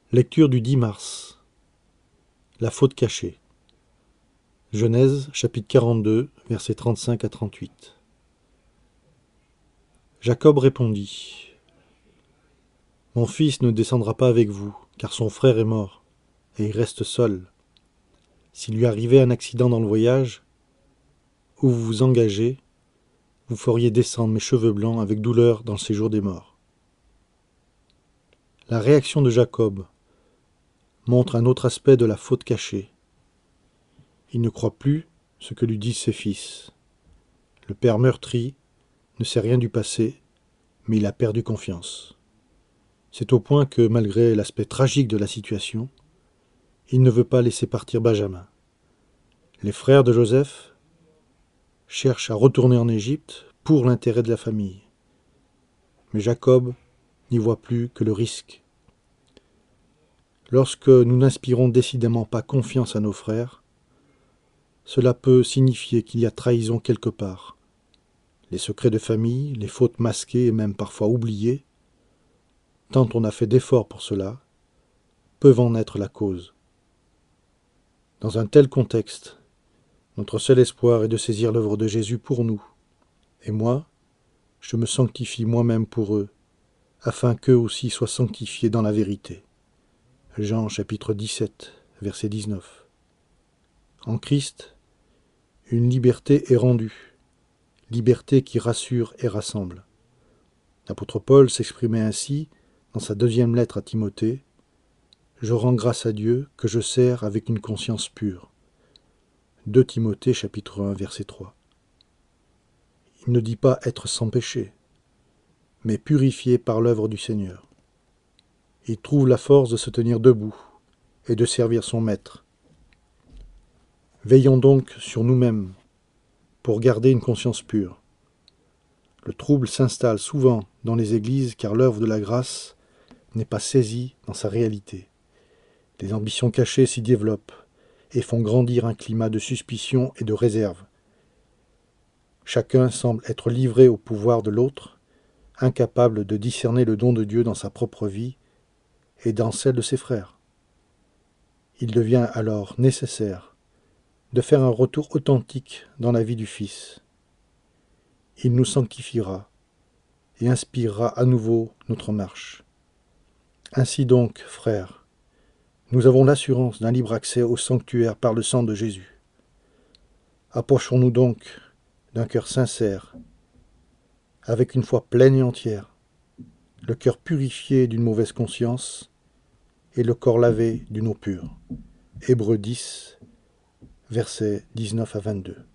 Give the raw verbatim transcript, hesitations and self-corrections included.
Lecture du dix mars. La faute cachée. Genèse, chapitre quarante-deux, versets trente-cinq à trente-huit. Jacob répondit : « Mon fils ne descendra pas avec vous, car son frère est mort, et il reste seul. S'il lui arrivait un accident dans le voyage, où vous vous engagez, vous feriez descendre mes cheveux blancs avec douleur dans le séjour des morts. » La réaction de Jacob montre un autre aspect de la faute cachée. Il ne croit plus ce que lui disent ses fils. Le père meurtri ne sait rien du passé, mais il a perdu confiance. C'est au point que, malgré l'aspect tragique de la situation, il ne veut pas laisser partir Benjamin. Les frères de Joseph cherchent à retourner en Égypte pour l'intérêt de la famille. Mais Jacob n'y voit plus que le risque. Lorsque nous n'inspirons décidément pas confiance à nos frères, cela peut signifier qu'il y a trahison quelque part. Les secrets de famille, les fautes masquées et même parfois oubliées, tant on a fait d'efforts pour cela, peuvent en être la cause. Dans un tel contexte, notre seul espoir est de saisir l'œuvre de Jésus pour nous. Et moi, je me sanctifie moi-même pour eux, afin qu'eux aussi soient sanctifiés dans la vérité. Jean chapitre dix-sept, verset dix-neuf. En Christ, une liberté est rendue, liberté qui rassure et rassemble. L'apôtre Paul s'exprimait ainsi dans sa deuxième lettre à Timothée : « Je rends grâce à Dieu que je sers avec une conscience pure. » deux Timothée chapitre un, verset trois. Il ne dit pas être sans péché, mais purifié par l'œuvre du Seigneur. Il trouve la force de se tenir debout et de servir son Maître. Veillons donc sur nous-mêmes pour garder une conscience pure. Le trouble s'installe souvent dans les églises car l'œuvre de la grâce n'est pas saisie dans sa réalité. Les ambitions cachées s'y développent et font grandir un climat de suspicion et de réserve. Chacun semble être livré au pouvoir de l'autre, incapable de discerner le don de Dieu dans sa propre vie et dans celle de ses frères. Il devient alors nécessaire de faire un retour authentique dans la vie du Fils. Il nous sanctifiera et inspirera à nouveau notre marche. Ainsi donc, frères, nous avons l'assurance d'un libre accès au sanctuaire par le sang de Jésus. Approchons-nous donc d'un cœur sincère, avec une foi pleine et entière, le cœur purifié d'une mauvaise conscience et le corps lavé d'une eau pure. Hébreux dix, versets dix-neuf à vingt-deux.